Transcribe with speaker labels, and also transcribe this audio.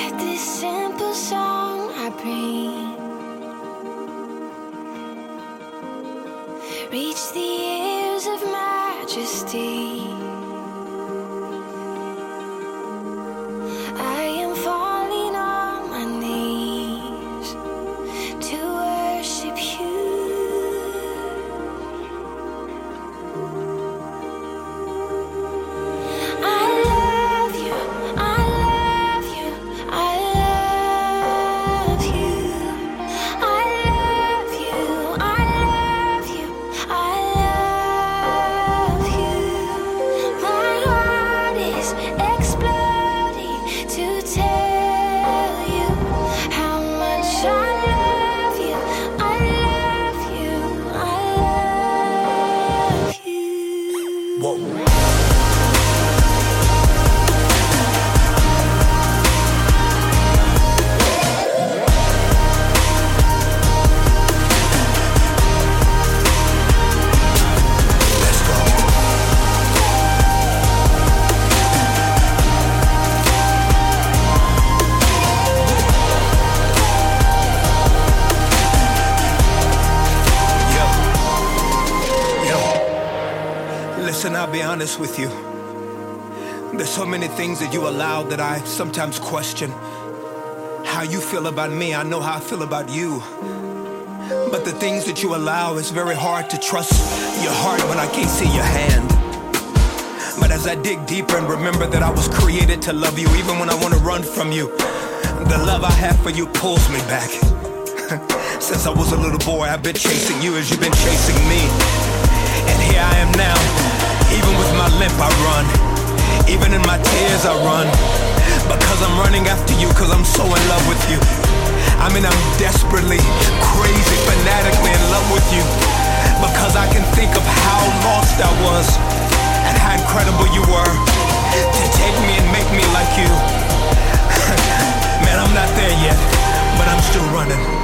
Speaker 1: this simple song I bring reach the ears of majesty. I am falling on my knees to worship you. I love you, I love you, I love you. I love you, I love you, I love you. My heart is exploding to tell you how much I love you, I love you, I love you.
Speaker 2: Whoa. Listen, I'll be honest with you. There's so many things that you allow that I sometimes question. How you feel about me, I know how I feel about you. But the things that you allow, it's very hard to trust your heart when I can't see your hand. But as I dig deeper and remember that I was created to love you, even when I want to run from you, the love I have for you pulls me back. Since I was a little boy, I've been chasing you as you've been chasing me. And here I am now. Even with my limp I run. Even in my tears I run. Because I'm running after you, cause I'm so in love with you. I mean, I'm desperately, crazy, fanatically in love with you. Because I can think of how lost I was and how incredible you were to take me and make me like you. Man, I'm not there yet, but I'm still running.